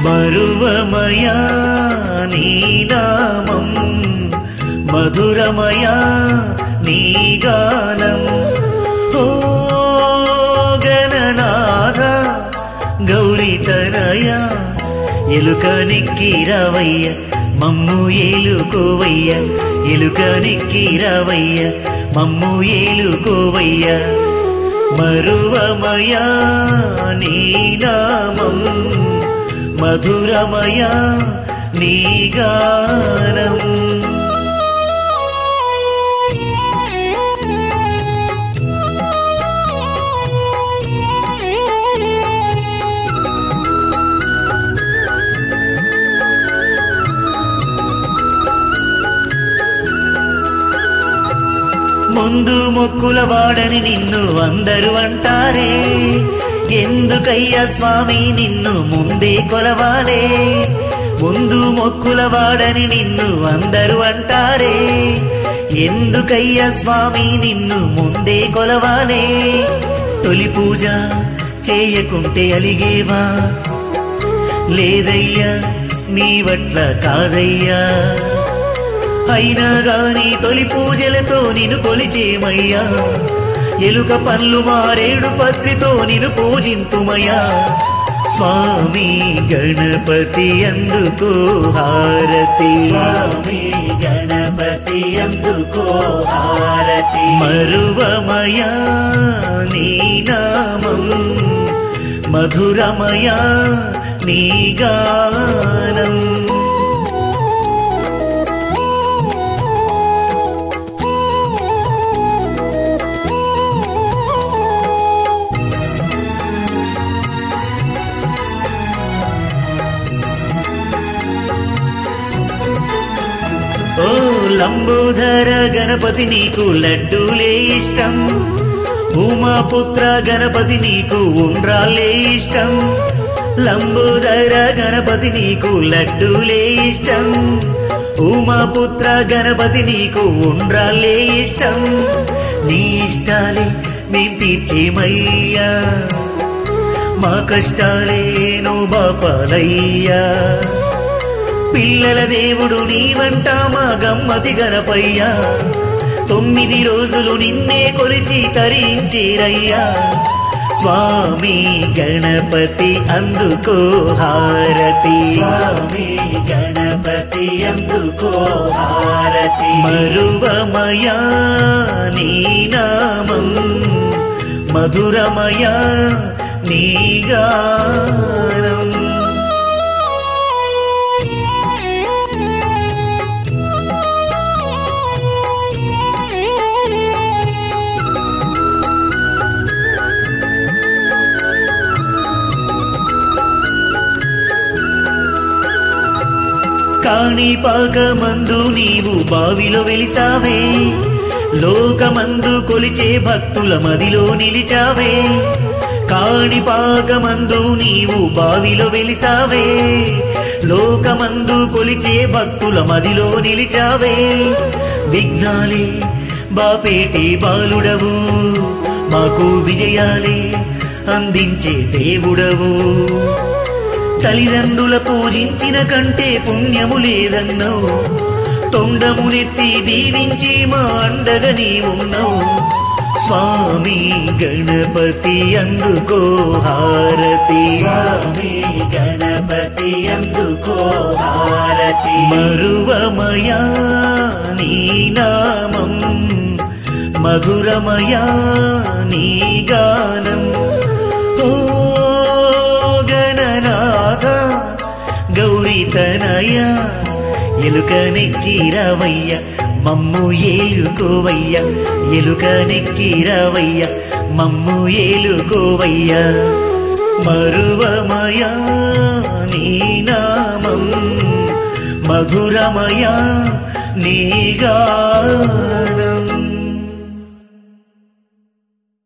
మరువమయా నీ నామం మధురమయా నీ గానం ఓ గణనాథ గౌరీతనయ ఎలుక నెక్కిరావయ్య మమ్ము ఏలుకోవయ్య ఎలుక నెక్కిరావయ్య మమ్ము ఏలుకోవయ్య మరువమయా నీ నామం మధురమయా నీ గానం ముందు మొక్కుల వాడని నిన్ను అందరూ అంటారే ఎందుకయ్యా స్వామి నిన్ను ముందే కొలవాలే ముందు మొక్కుల వాడని నిన్ను అందరూ అంటారే ఎందుకయ్యా స్వామి నిన్ను ముందే కొలవాలే తొలి పూజ చేయకుంటే అలిగేవా లేదయ్యా నీ వట్ల కాదయ్యా అయినా గాని తొలి పూజలతో నిన్ను కొలిచేమయ్యా ఎలుక పన్లు మారేడు పత్రితో నిన్ను పూజింతుమయ్యా స్వామి గణపతి అందుకో హారతి స్వామి గణపతి అందుకో హారతి మరువమయా నీ నామం మధురమయా నీ గానం ఓ లంబోదర గణపతి నీకు లడ్డూలే ఇష్టం ఉమాపుత్ర గణపతి నీకు ఉండ్రాలే ఇష్టం లంబోదర గణపతి నీకు లడ్డూలే ఇష్టం ఉమాపుత్ర గణపతి నీకు ఉండ్రాలే ఇష్టం నీ ఇష్టాలే మేం తీర్చేమయ్యా మా కష్టాలే నో బాపాలయ్యా పిల్లల దేవుడు నీవంట మా గమ్మతి గణపయ్యా 9 రోజులు నిన్నే కొలిచి తరించేరయ్యా స్వామి గణపతి అందుకో హారతి స్వామి గణపతి అందుకో హారతి మరువమయా నీ నామం మధురమయా నీ గానం కాణిపాకమందు నీవు బావిలో వెలిసావే లోకమందు కొలిచే భక్తుల మదిలో నిలిచావే కాణిపాకమందు నీవు బావిలో వెలిసావే లోకమందు కొలిచే భక్తుల మదిలో నిలిచావే విఘ్నాలే బాపేటి బాలుడవు మాకు విజయాలే అందించే దేవుడవు తల్లిదండ్రుల పూజించిన కంటే పుణ్యము లేదన్నావు తొండమునెత్తి దీవించి మా అండగా నీవున్నావు స్వామి గణపతి అందుకో హారతి స్వామి గణపతి అందుకో హారతి మరువమయా నీ నామం మధురమయా నీ గానం ఓ గణనాథ గౌరీతనయ ఎలుక నెక్కిరావయ్య మమ్ము ఏలుకోవయ్య ఎలుక నెక్కిరావయ్య మమ్ము ఏలుకోవయ్య మరువమయా నీ నామం మధురమయా నీ గానం